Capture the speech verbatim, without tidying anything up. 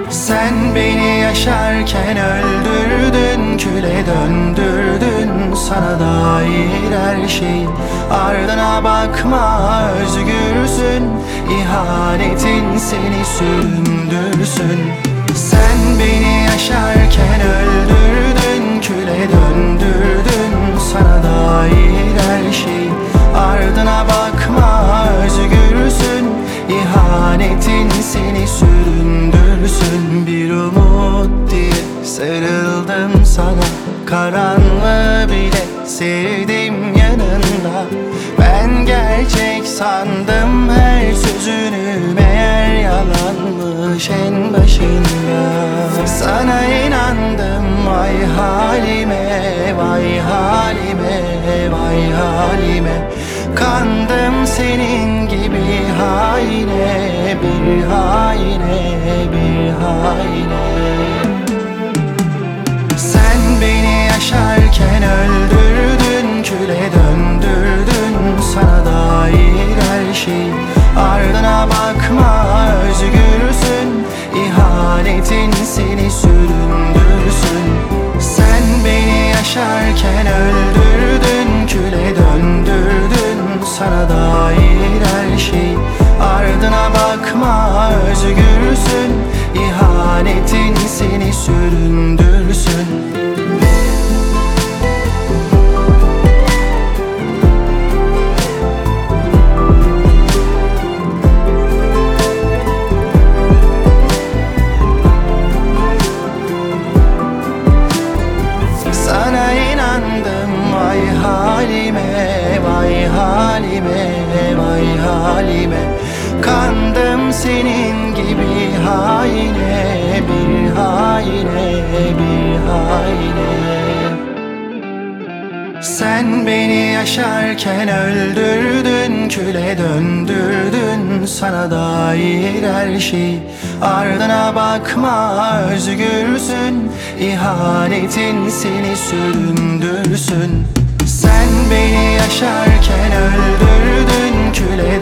Sen beni yaşarken öldürdün, küle döndürdün. Sana dair her şey, ardına bakma, özgürsün. İhanetin seni süründürsün. Sen beni yaşarken öldürdün, küle döndürdün. Sana dair her şey, ardına bakma, özgürsün. İhanetin seni süründürsün. Bir umut diye sarıldım sana, karanlığı bile sevdim yanında. Ben gerçek sandım her sözünü, meğer yalanmış en başında. Sana inandım, vay halime, vay halime, vay halime. Kandım senin gibi haine, bir haine, bir haine. Sen beni yaşarken öldürdün, küle döndürdün. Sana dair her şey, ardına bakma, özgürsün. İhanetin seni süründürsün. Sen beni yaşarken öldürdün, küle döndürdün. Sana dair her şey, ardına bakma, özgürsün. İhanetin seni süründürsün. Sana inandım, vay halime, vay halime, vay halime. Kandım senin gibi haine, bir haine, bir haine. Sen beni yaşarken öldürdün, küle döndürdün. Sana dair her şey, ardına bakma, özgürsün. İhanetin seni süründürsün. Sen beni yaşarken öldürdün, küle